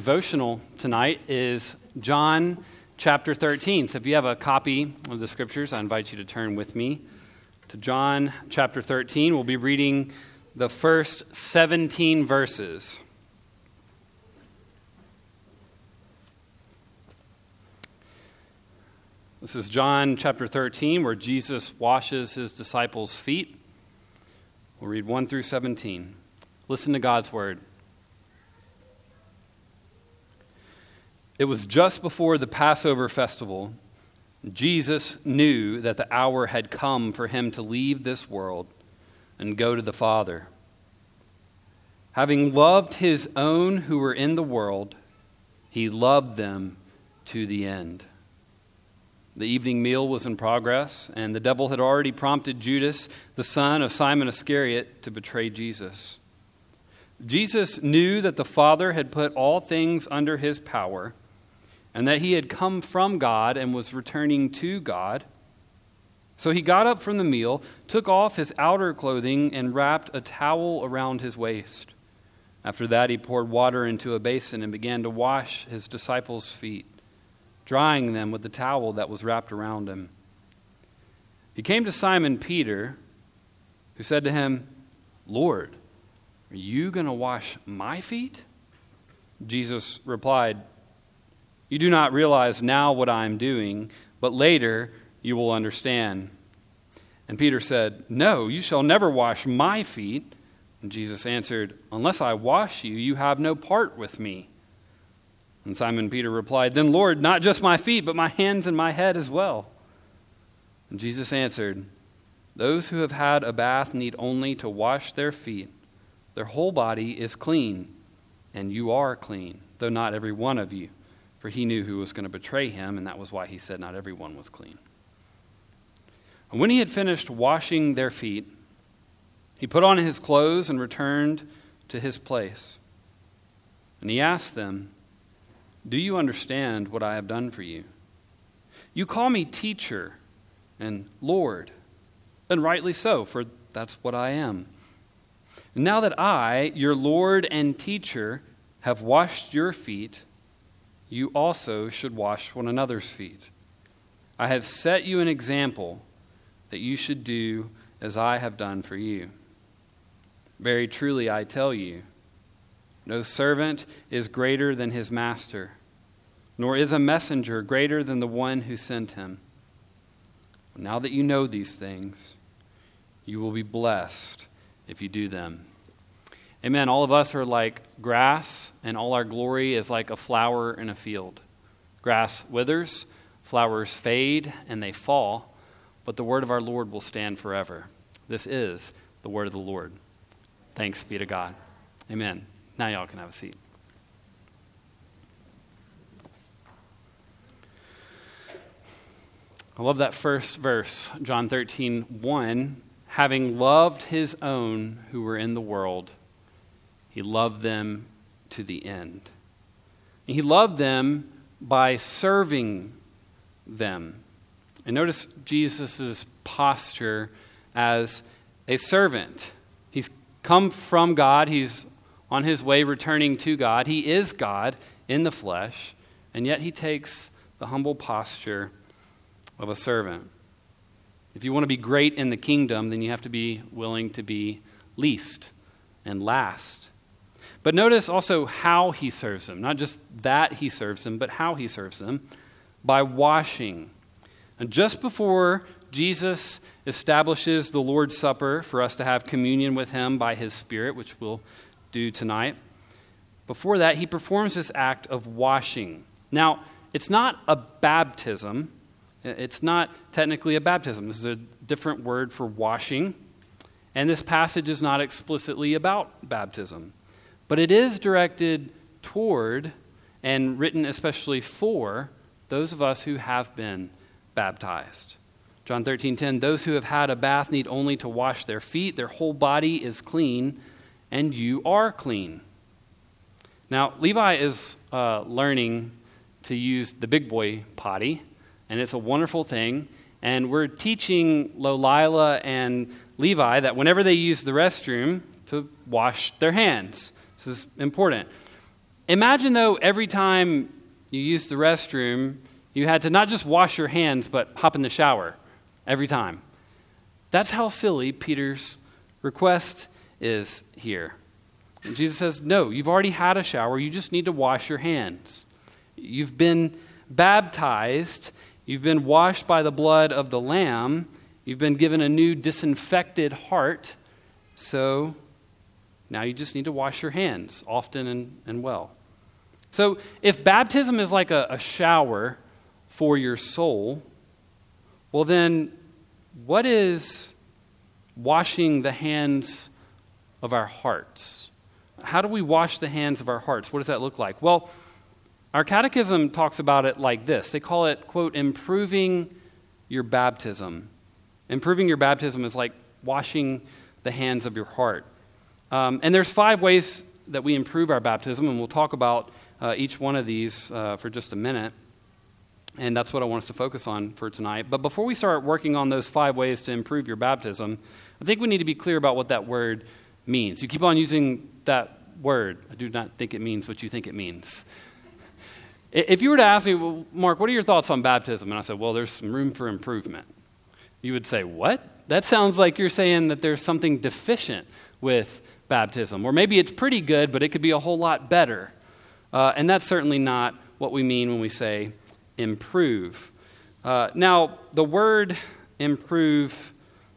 devotional tonight is John chapter 13. So if you have a copy of the scriptures, I invite you to turn with me to John chapter 13. We'll be reading the first 17 verses. This is John chapter 13, where Jesus washes his disciples' feet. We'll read 1 through 17. Listen to God's word. It was just before the Passover festival. Jesus knew that the hour had come for him to leave this world and go to the Father. Having loved his own who were in the world, he loved them to the end. The evening meal was in progress, and the devil had already prompted Judas, the son of Simon Iscariot, to betray Jesus. Jesus knew that the Father had put all things under his power, and that he had come from God and was returning to God. So he got up from the meal, took off his outer clothing, and wrapped a towel around his waist. After that, he poured water into a basin and began to wash his disciples' feet, drying them with the towel that was wrapped around him. He came to Simon Peter, who said to him, "Lord, are you going to wash my feet?" Jesus replied, "You do not realize now what I am doing, but later you will understand." And Peter said, "No, you shall never wash my feet." And Jesus answered, "Unless I wash you, you have no part with me." And Simon Peter replied, "Then Lord, not just my feet, but my hands and my head as well." And Jesus answered, "Those who have had a bath need only to wash their feet. Their whole body is clean, and you are clean, though not every one of you." For he knew who was going to betray him, and that was why he said not everyone was clean. And when he had finished washing their feet, he put on his clothes and returned to his place. And he asked them, "Do you understand what I have done for you? You call me teacher and Lord, and rightly so, for that's what I am. And now that I, your Lord and teacher, have washed your feet, you also should wash one another's feet. I have set you an example that you should do as I have done for you. Very truly I tell you, no servant is greater than his master, nor is a messenger greater than the one who sent him. Now that you know these things, you will be blessed if you do them." Amen. All of us are like grass, and all our glory is like a flower in a field. Grass withers, flowers fade, and they fall, but the word of our Lord will stand forever. This is the word of the Lord. Thanks be to God. Amen. Now y'all can have a seat. I love that first verse, John 13:1. Having loved his own who were in the world, he loved them to the end. He loved them by serving them. And notice Jesus' posture as a servant. He's come from God. He's on his way returning to God. He is God in the flesh, and yet he takes the humble posture of a servant. If you want to be great in the kingdom, then you have to be willing to be least and last. But notice also how he serves them. Not just that he serves them, but how he serves them. By washing. And just before Jesus establishes the Lord's Supper for us to have communion with him by his Spirit, which we'll do tonight, before that he performs this act of washing. Now, it's not a baptism. It's not technically a baptism. This is a different word for washing. And this passage is not explicitly about baptism. But it is directed toward and written especially for those of us who have been baptized. John 13:10, those who have had a bath need only to wash their feet. Their whole body is clean, and you are clean. Now, Levi is learning to use the big boy potty, and it's a wonderful thing. And we're teaching Lolila and Levi that whenever they use the restroom, to wash their hands. This is important. Imagine, though, every time you used the restroom, you had to not just wash your hands, but hop in the shower every time. That's how silly Peter's request is here. And Jesus says, no, you've already had a shower. You just need to wash your hands. You've been baptized. You've been washed by the blood of the Lamb. You've been given a new disinfected heart. So now you just need to wash your hands often and well. So if baptism is like a shower for your soul, well then, what is washing the hands of our hearts? How do we wash the hands of our hearts? What does that look like? Well, our catechism talks about it like this. They call it, quote, improving your baptism. Improving your baptism is like washing the hands of your heart. And there's 5 ways that we improve our baptism, and we'll talk about each one of these for just a minute. And that's what I want us to focus on for tonight. But before we start working on those 5 ways to improve your baptism, I think we need to be clear about what that word means. You keep on using that word. I do not think it means what you think it means. If you were to ask me, well, Mark, what are your thoughts on baptism? And I said, well, there's some room for improvement. You would say, what? That sounds like you're saying that there's something deficient with baptism. Or maybe it's pretty good, but it could be a whole lot better. And that's certainly not what we mean when we say improve. Now, the word improve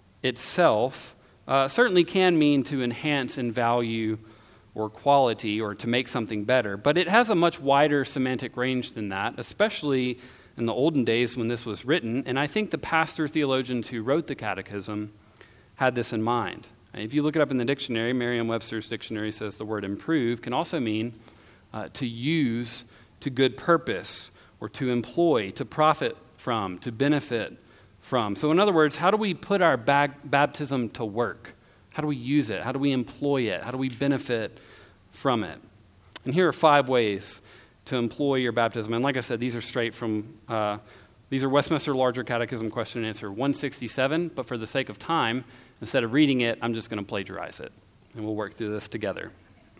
itself certainly can mean to enhance in value or quality or to make something better, but it has a much wider semantic range than that, especially in the olden days when this was written, and I think the pastor theologians who wrote the catechism had this in mind. If you look it up in the dictionary, Merriam-Webster's dictionary says the word improve can also mean to use to good purpose, or to employ, to profit from, to benefit from. So in other words, how do we put our baptism to work? How do we use it? How do we employ it? How do we benefit from it? And here are 5 ways to employ your baptism. And like I said, these are straight from, these are Westminster Larger Catechism question and answer 167, but for the sake of time, instead of reading it, I'm just going to plagiarize it. And we'll work through this together.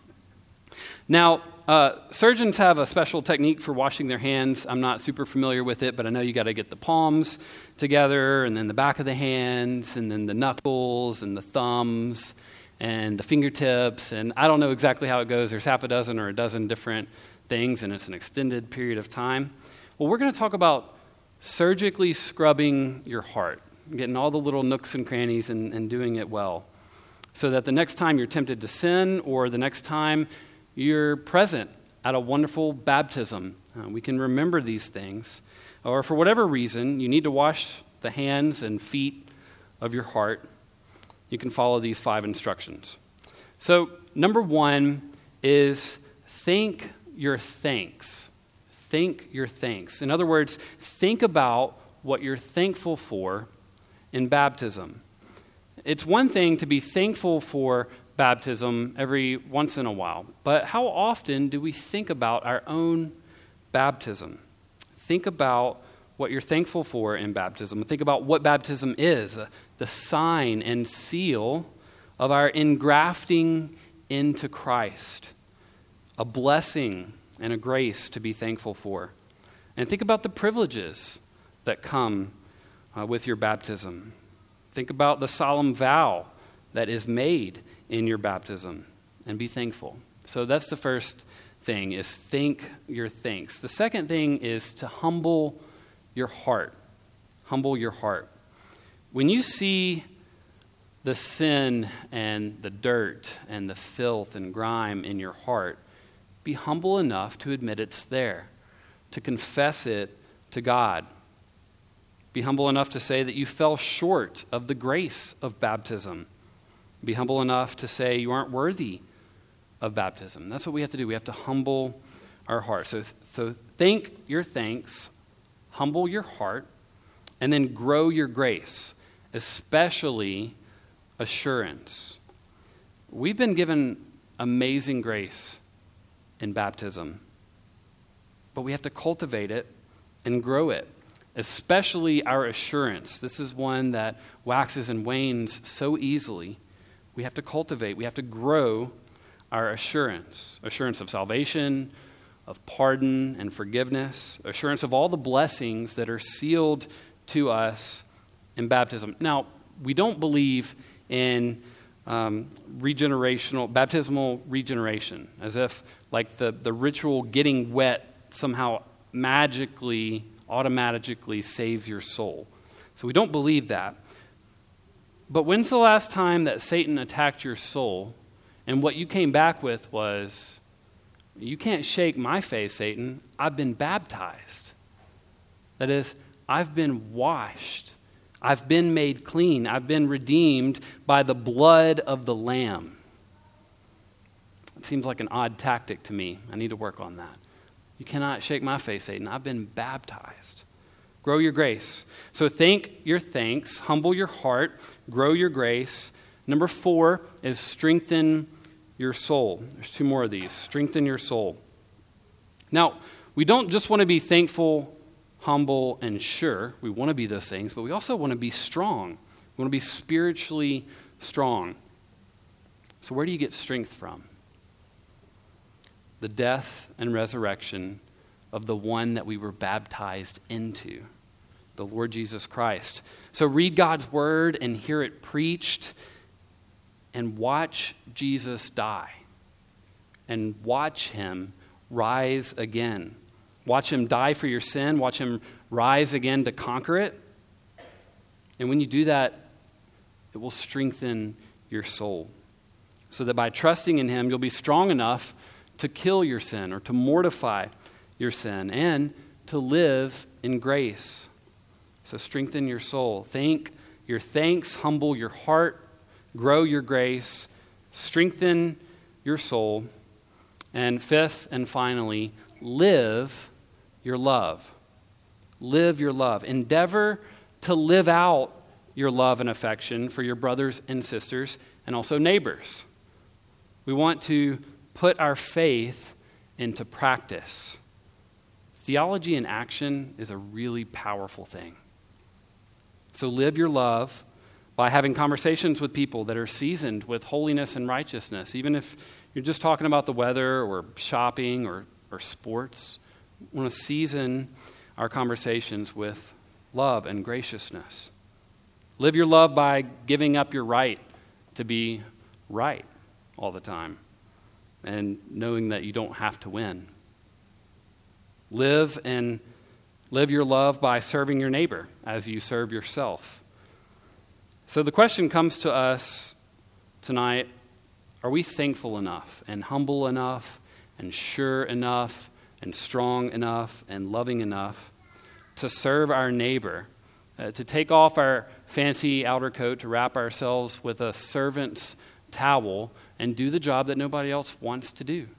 Now, surgeons have a special technique for washing their hands. I'm not super familiar with it, but I know you got to get the palms together, and then the back of the hands, and then the knuckles, and the thumbs, and the fingertips, and I don't know exactly how it goes. There's half a dozen or a dozen different things, and it's an extended period of time. Well, we're going to talk about surgically scrubbing your heart, getting all the little nooks and crannies and doing it well, so that the next time you're tempted to sin, or the next time you're present at a wonderful baptism, we can remember these things. Or for whatever reason, you need to wash the hands and feet of your heart. You can follow these 5 instructions. So, number 1 is think your thanks. Think your thanks. In other words, think about what you're thankful for in baptism. It's one thing to be thankful for baptism every once in a while, but how often do we think about our own baptism? Think about what you're thankful for in baptism. Think about what baptism is, the sign and seal of our engrafting into Christ, a blessing and a grace to be thankful for. And think about the privileges that come with your baptism. Think about the solemn vow that is made in your baptism, and be thankful. So that's the first thing, is think your thanks. The second thing is to humble your heart. Humble your heart. When you see the sin and the dirt and the filth and grime in your heart, be humble enough to admit it's there, to confess it to God. Be humble enough to say that you fell short of the grace of baptism. Be humble enough to say you aren't worthy of baptism. That's what we have to do. We have to humble our heart. So think your thanks, humble your heart, and then grow your grace, especially assurance. We've been given amazing grace in baptism, but we have to cultivate it and grow it, especially our assurance. This is one that waxes and wanes so easily. We have to cultivate, we have to grow our assurance of salvation, of pardon and forgiveness, assurance of all the blessings that are sealed to us in baptism. Now, we don't believe in baptismal regeneration, as if like the ritual getting wet somehow magically, automatically saves your soul. So we don't believe that. But when's the last time that Satan attacked your soul and what you came back with was, you can't shake my faith, Satan. I've been baptized. That is, I've been washed. I've been made clean. I've been redeemed by the blood of the Lamb. It seems like an odd tactic to me. I need to work on that. You cannot shake my faith, Satan. I've been baptized. Grow your grace. So think your thanks, humble your heart, grow your grace. Number 4 is strengthen your soul. There's 2 more of these. Strengthen your soul. Now, we don't just want to be thankful, humble, and sure. We want to be those things, but we also want to be strong. We want to be spiritually strong. So where do you get strength from? The death and resurrection of the one that we were baptized into, the Lord Jesus Christ. So read God's word and hear it preached and watch Jesus die and watch him rise again. Watch him die for your sin. Watch him rise again to conquer it. And when you do that, it will strengthen your soul so that by trusting in him, you'll be strong enough to kill your sin or to mortify your sin and to live in grace. So strengthen your soul. Think your thanks, humble your heart, grow your grace, strengthen your soul. And 5th and finally, live your love. Live your love. Endeavor to live out your love and affection for your brothers and sisters and also neighbors. We want to put our faith into practice. Theology in action is a really powerful thing. So live your love by having conversations with people that are seasoned with holiness and righteousness. Even if you're just talking about the weather or shopping or sports, we want to season our conversations with love and graciousness. Live your love by giving up your right to be right all the time and knowing that you don't have to win. Live your love by serving your neighbor as you serve yourself. So the question comes to us tonight, are we thankful enough and humble enough and sure enough and strong enough and loving enough to serve our neighbor, to take off our fancy outer coat, to wrap ourselves with a servant's towel and do the job that nobody else wants to do?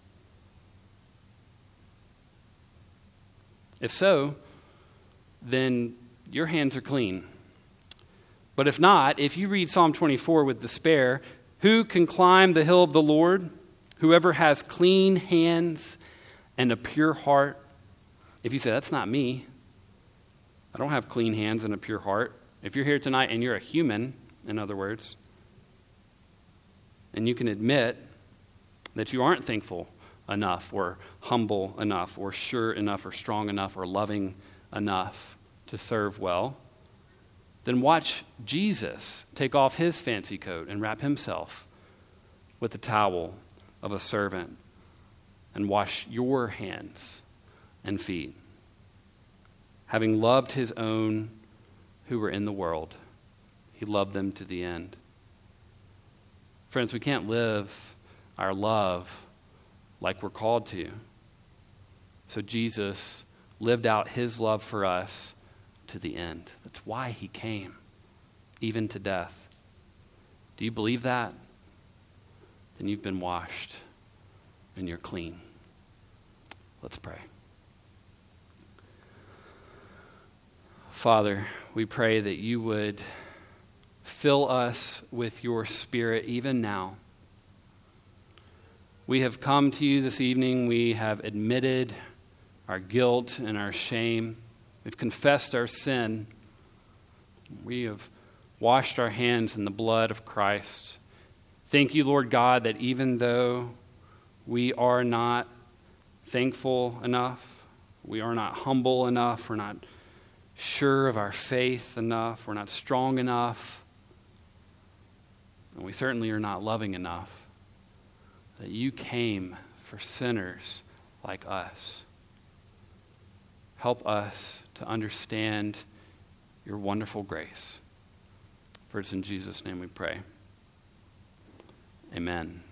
If so, then your hands are clean. But if not, if you read Psalm 24 with despair, who can climb the hill of the Lord? Whoever has clean hands and a pure heart. If you say, that's not me, I don't have clean hands and a pure heart. If you're here tonight and you're a human, in other words, and you can admit that you aren't thankful enough or humble enough or sure enough or strong enough or loving enough to serve well, then watch Jesus take off his fancy coat and wrap himself with the towel of a servant and wash your hands and feet. Having loved his own who were in the world, he loved them to the end. Friends, we can't live our love like we're called to. So Jesus lived out his love for us to the end. That's why he came, even to death. Do you believe that? Then you've been washed and you're clean. Let's pray. Father, we pray that you would fill us with your Spirit even now. We have come to you this evening. We have admitted our guilt and our shame. We've confessed our sin. We have washed our hands in the blood of Christ. Thank you, Lord God, that even though we are not thankful enough, we are not humble enough, we're not sure of our faith enough, we're not strong enough, and we certainly are not loving enough, that you came for sinners like us. Help us to understand your wonderful grace. For it's in Jesus' name we pray. Amen.